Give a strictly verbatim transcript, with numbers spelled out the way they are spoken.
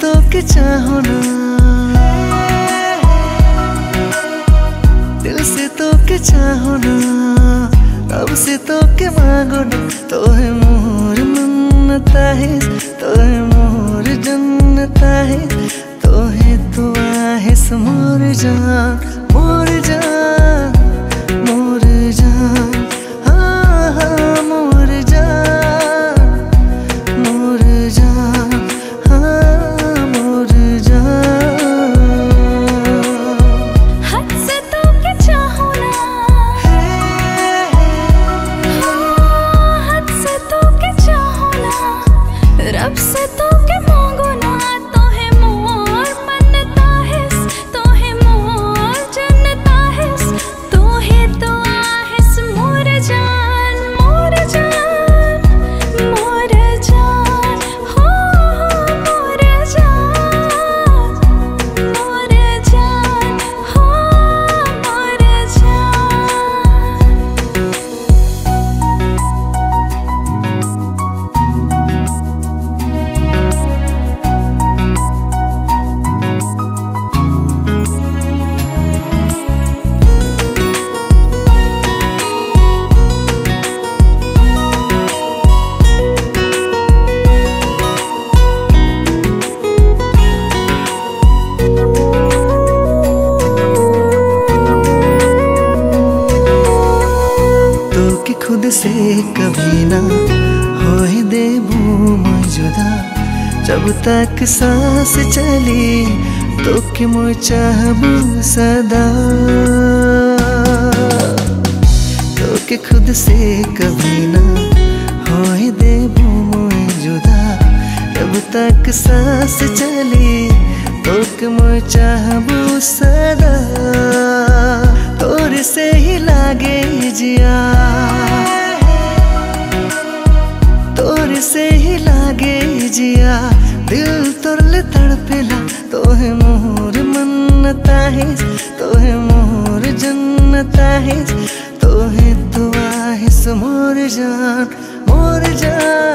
तो के चाहो ना, दिल से तो के चाहो ना, रब से तो के मांगो ना। तो है मोर मन्नता है, तो है मोर जन्नता है, तो है दुआ है मोर जान, मोर जान, मोर जान, हाँ हाँ मोर जान, मोर जान, हाँ मोर जान। हद से तो के चाहो ना, हाँ हद से तो के चाहो ना, रब से तो के मांगो ना। तो है मोर मन्नता है, तो है मोर जन्नता है, तो है दुआ है मोर जान, मोर जान, मोर जान, हो मोर जान, मोर जान, हो मोर जान। तो कि खुद से कभी ना होए देबू मैं जुदा, जब तक सांस चली तो कि मैं चाहबू सदा। तो कि खुद से कभी ना होए देबू मैं जुदा, जब तक सांस चली तो कि मैं चाहबू सदा। तोर से ही लागे जिया, तोर से ही लागे जिया, दिल तोरले तड़पेला। तो है मोर मन्नता है, तो है मोर जन्नता है, तो है दुआ है मोर जान, मोर जान।